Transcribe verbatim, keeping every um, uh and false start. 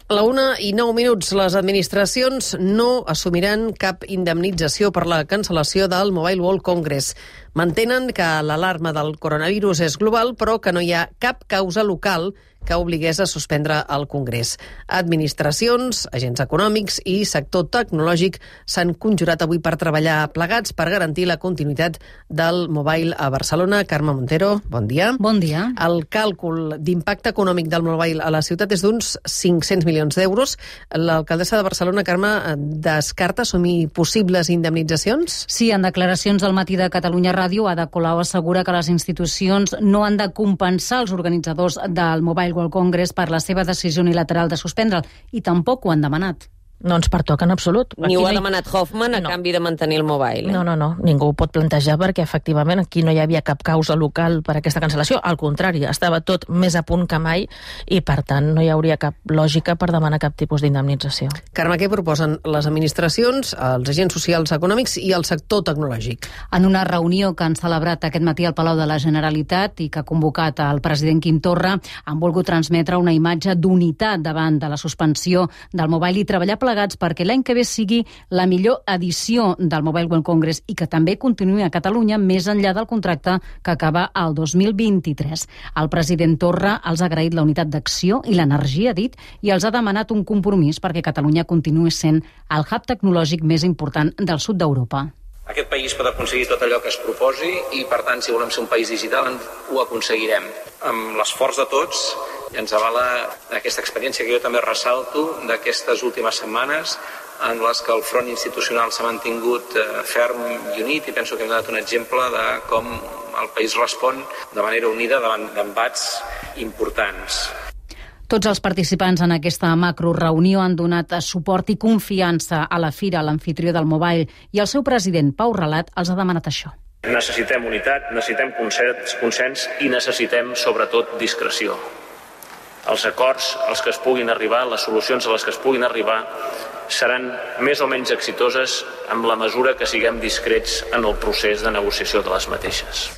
A la una i nou minuts, les administracions no assumiran cap indemnització per la cancel·lació del Mobile World Congress. Mantenen que l'alarma del coronavirus és global, però que no hi ha cap causa local que obligués a suspendre el Congrés. Administracions, agents econòmics i sector tecnològic s'han conjurat avui per treballar plegats per garantir la continuïtat del Mobile a Barcelona. Carme Montero, bon dia. Bon dia. El càlcul d'impacte econòmic del Mobile a la ciutat és d'uns cinc-cents milions d'euros. L'alcaldessa de Barcelona, Carme, descarta assumir possibles indemnitzacions? Sí, en declaracions al Matí de Catalunya Ràdio, Ada Colau assegura que les institucions no han de compensar els organitzadors del Mobile World Congress per la seva decisió unilateral de suspendre'l, i tampoc ho han demanat. No ens pertoca en absolut. Ni ho ha demanat Hoffman a no. canvi de mantenir el Mobile. Eh? No, no, no. Ningú ho pot plantejar perquè, efectivament, aquí no hi havia cap causa local per a aquesta cancel·lació. Al contrari, estava tot més a punt que mai i, per tant, no hi hauria cap lògica per demanar cap tipus d'indemnització. Carme, què proposen les administracions, els agents socials econòmics i el sector tecnològic? En una reunió que han celebrat aquest matí al Palau de la Generalitat i que ha convocat el president Quim Torra, han volgut transmetre una imatge d'unitat davant de la suspensió del Mobile i treballar plegats perquè l'any que ve sigui la millor edició del Mobile World Congress i que també continuï a Catalunya més enllà del contracte que acaba el dos mil vint-i-tres. El president Torra els ha agraït la unitat d'acció i l'energia, dit, i els ha demanat un compromís perquè Catalunya continuï sent el hub tecnològic més important del sud d'Europa. Aquest país pot aconseguir tot allò que es proposi i, per tant, si volem ser un país digital, ho aconseguirem. Amb l'esforç de tots ens avala aquesta experiència que jo també ressalto d'aquestes últimes setmanes en les que el front institucional s'ha mantingut ferm i unit, i penso que hem donat un exemple de com el país respon de manera unida davant d'embats importants. Tots els participants en aquesta macroreunió han donat suport i confiança a la Fira, l'amfitrió del Mobile, i el seu president, Pau Relat, els ha demanat això. Necessitem unitat, necessitem consens, consens i necessitem, sobretot, discreció. Els acords als que es puguin arribar, les solucions a les que es puguin arribar, seran més o menys exitoses en la mesura que siguem discrets en el procés de negociació de les mateixes.